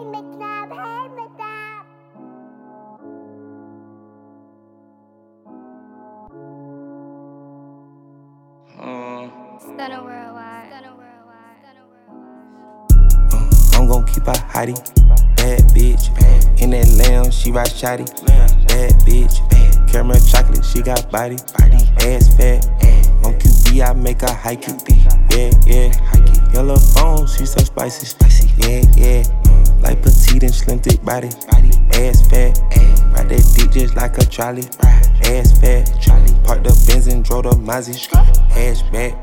Stunner worldwide. I'm gon' keep her hottie. Bad bitch. In that lamb, she ride shotty. Bad bitch. Caramel chocolate, she got body. Ass fat. On QB, I make her hike it. Yeah. Yellow bones, she so spicy. Yeah. Like petite and slim thick body. Ass fat. Ride that dick just like a trolley. Ass fat. Parked the Benz and drove the Mazzy. Ass back.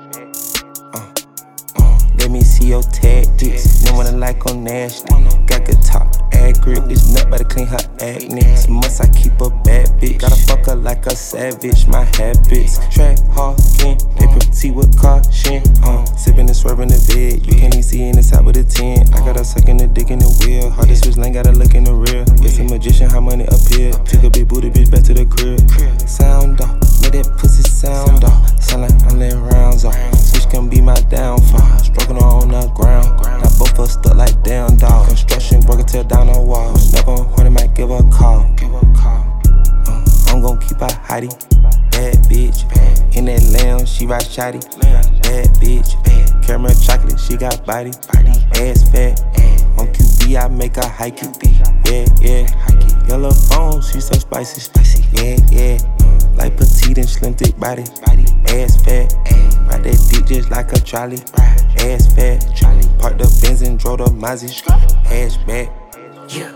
Let me see your tactics. No one like on nasty. Got good talk, accurate. This nut better clean her acne. Some must I keep a bad bitch. Gotta fuck her like a savage. My habits. Track hawking. They proceed with caution. Sipping and swerving the vid. You can't even see in the side with a 10. I got her sucking the dick in the wheel. Hard to switch lane, gotta look in the rear. It's a magician, how money appear. Took a big booty bitch back to the crib. Sound off. Make that pussy sound off. Sound like I'm letting rounds off. Switch can be my downfall. Stroking her on the ground. Now both of us stuck like damn dog. Construction broke her tear down the walls. Never horny, might give her a call. I'm gon' keep her hottie. Bad bitch. In that lamb, she ride shotty. Bad bitch. Caramel chocolate, she got body. Ass fat. On QB, I make her hike it. Yeah. Yellow bones, she so spicy. Yeah. Like petite and slim thick body. Ass fat. Ride that dick just like a trolley. Ass fat. Parked the Benz and drove the Mazzy. Ass back. Yeah.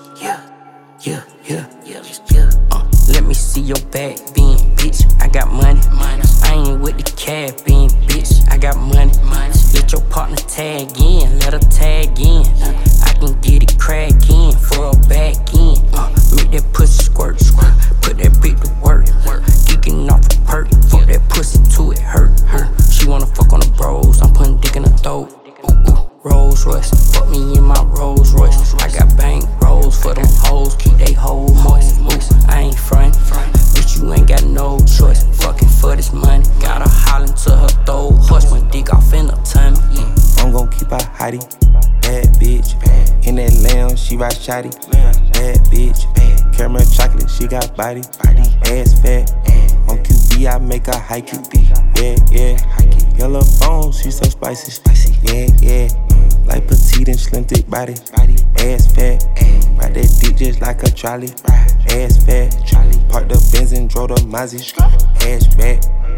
Let me see your back being, bitch. I got money. I ain't with the cab being, bitch. I got money. Let your partner tag in, let her tag in. I can get it crack in for a back in. Make that pussy squirt. Put that bitch to work. Geeking off a perk. Fuck that pussy till it hurt. She wanna fuck on the bros. I'm putting dick in her throat. Rolls Royce, fuck me in my Rolls Royce. I got bank rolls for them hoes, keep they hoe moist. I ain't front, bitch, you ain't got no choice. Fucking for this money, gotta hollin' to her throat. Horse my dick off in her tummy. I'm gon' keep her hottie. Bad bitch. In that lamb, she ride shotty. Bad bitch. Caramel chocolate, she got body. Ass fat. On QB, I make her hike it. Yeah. Yellow bones, she so spicy. Yeah. Like petite and slim thick body. Ass fat. Ride that dick just like a trolley. Ass fat. Parked the Benz and drove the Mazzy. Ass back.